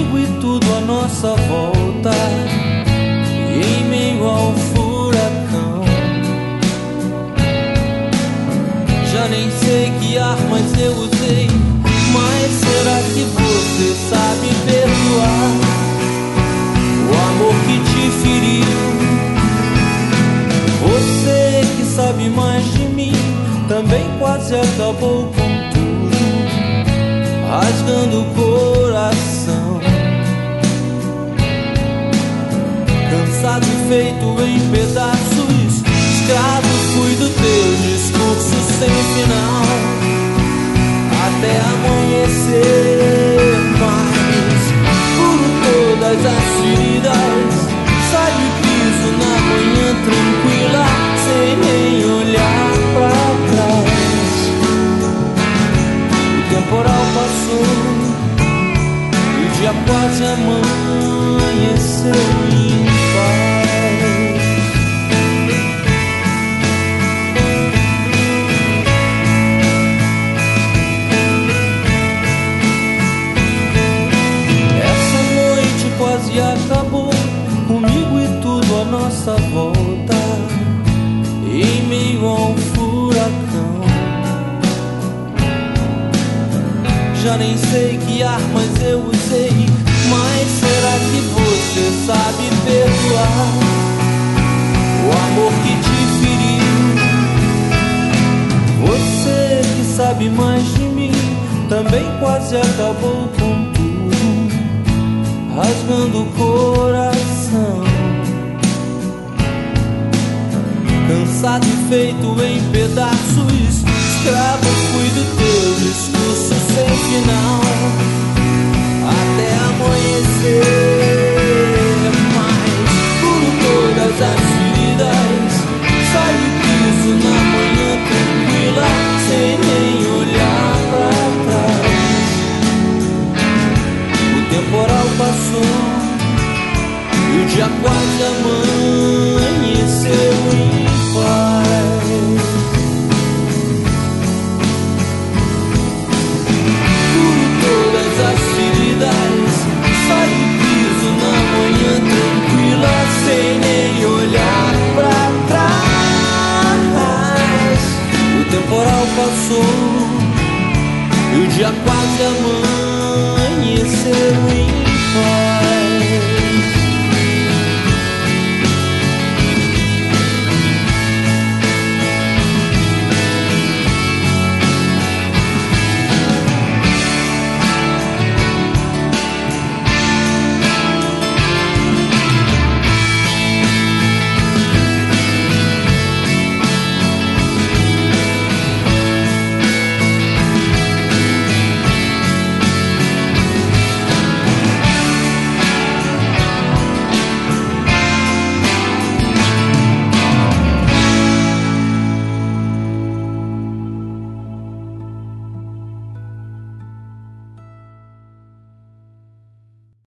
comigo e tudo à nossa volta, e em meio ao furacão. Já nem sei que armas eu usei, mas será que você sabe perdoar o amor que te feriu? Você que sabe mais de mim também quase acabou com tudo, rasgando o coração. Cansado e feito em pedaços, escravo fui do teu discurso sem final, até amanhecer. Mas curo todas as feridas, saio e piso na manhã tranquila, sem nem olhar pra trás. O temporal passou e o dia quase amanheceu em paz. Quase acabou comigo e tudo à nossa volta, em meio a um furacão. Já nem sei que armas eu usei, mas será que você sabe perdoar o amor que te feriu? Você que sabe mais de mim também quase acabou com rasgando o coração. Cansado e feito em pedaços, escravo fui do teu discurso sem final, até amanhecer. Mas curo todas as feridas, saio e piso na manhã tranquila, sem nem olhar pra trás. O temporal passou e o dia quase amanheceu.